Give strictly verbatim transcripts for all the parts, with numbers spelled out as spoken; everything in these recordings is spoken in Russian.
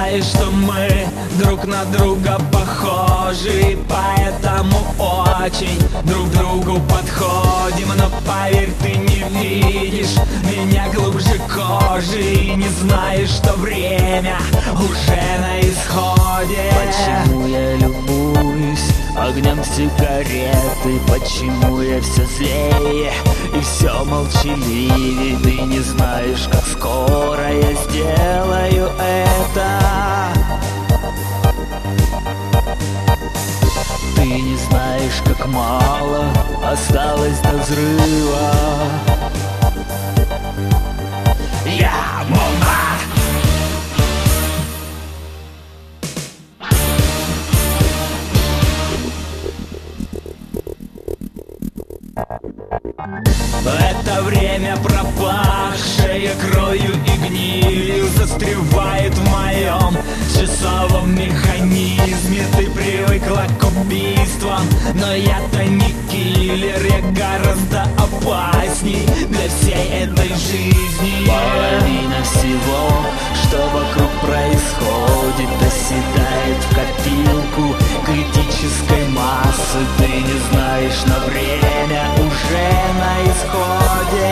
знаешь, что мы друг на друга похожи, поэтому очень друг другу подходим. Но поверь, ты не видишь меня глубже кожи и не знаешь, что время уже на исходе. Почему я любуюсь огнем сигареты? Почему я все злее и все молчаливее? Ты не знаешь, как скоро я сделаю это. Ты не знаешь, как мало осталось до взрыва. Я бомба! Это время, пропахшее кровью и гнилью, застревает в моем часовом механизме. Ты привыкла к убийствам, но я-то не киллер. Я гораздо опасней для всей этой жизни. Половина всего, что вокруг происходит, оседает в копилку критической массы. Ты не знаешь, но время уже на исходе.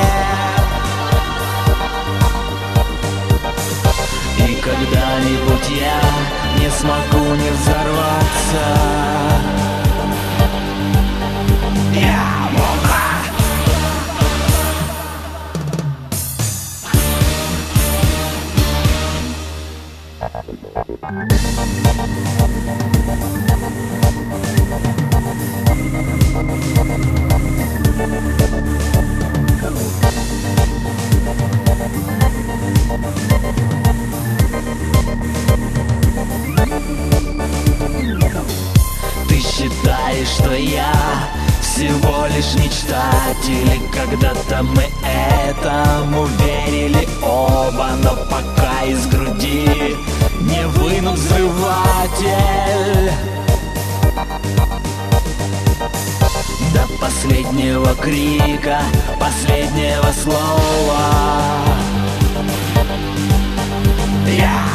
И когда-нибудь я не смогу не взорваться. Я бомба! Ты считаешь, что я всего лишь мечтатель, и когда-то мы этому верили оба, но пока из груди не вынут взрыватель. До последнего крика, последнего слова я